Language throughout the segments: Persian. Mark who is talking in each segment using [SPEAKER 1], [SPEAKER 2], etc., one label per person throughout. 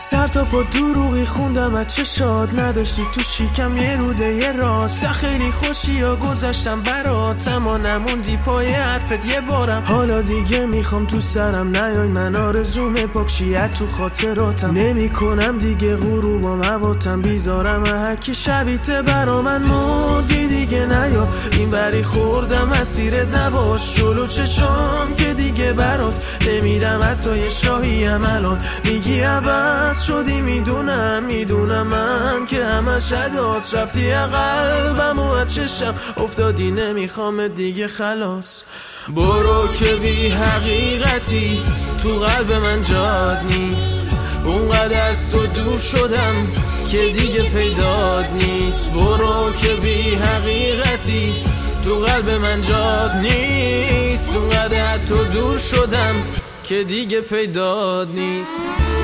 [SPEAKER 1] سر تا پا دروغی خوندم از چه شاد نداشتی تو شیکم یه روده یه راست خیلی خوشی ها گذاشتم برات اما نموندی پای حرفت یه بارم حالا دیگه میخوام تو سرم نیای من آرزومه پاکشیت تو خاطراتم نمی کنم دیگه غروبام هواتم بیزارم هکی شبیته برا من مردی دیگه نیا این بری خوردم اسیرت نباش جلو چشام که دیگه برات نمیدم حتی یه شاهیم الان میگی عوض شدی میدونم من که همش عداس رفتی قلبم و چشم افتادی نمیخوام دیگه خلاص برو که بی حقیقتی تو قلب من جاد نیست اونقدر از تو دور شدم که دیگه پیداد نیست برو که بی حقیقتی تو قلب من جاد نیست اونقدر از تو دور شدم که دیگه پیداد نیست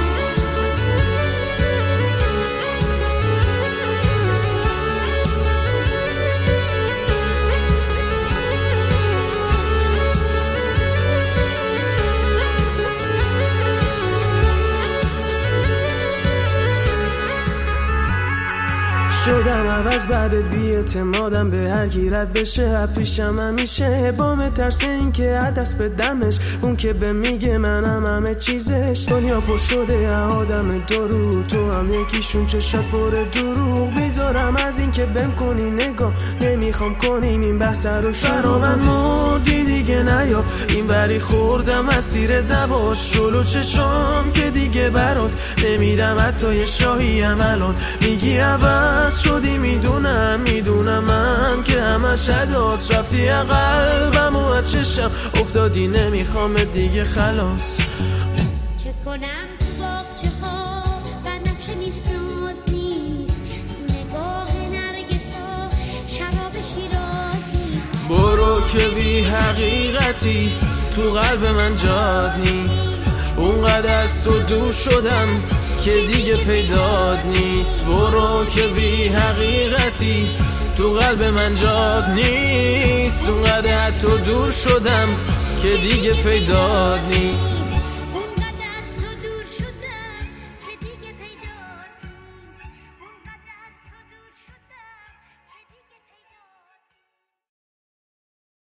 [SPEAKER 1] شدم عوض بعدت بی‌اعتمادم به هر کی رد بشه پیشم همیشه بام ترس این که دست به دمش اون که به میگه منم همه چیزش دنیا پر شده آدم درو تو هم یکیشون چشات پر دروغ بیزارم از این که بهم کنی نگاه نمیخوام کنیم این بحث رو شروع من مردی دیگه نیا این بری خوردم اسیرت نباش جلو چشام که دیگه برات نمیدم حتی یه شاهیم الان میگی عوض شدی میدونم من که همش عداس رفتی قلبم و چشم افتادی نمیخوام دیگه خلاص
[SPEAKER 2] چه کنم تو باغچه ها بنفش نیست ناز نیست نگاه نرگسا شراب شیراز نیست
[SPEAKER 1] برو که بی حقیقتی تو قلب من جاد نیست اونقدر از تو دور شدم که دیگه پیداد نیست برو که بی حقیقتی تو قلب من جاد نیست اونقدر از تو دور شدم که دیگه پیداد نیست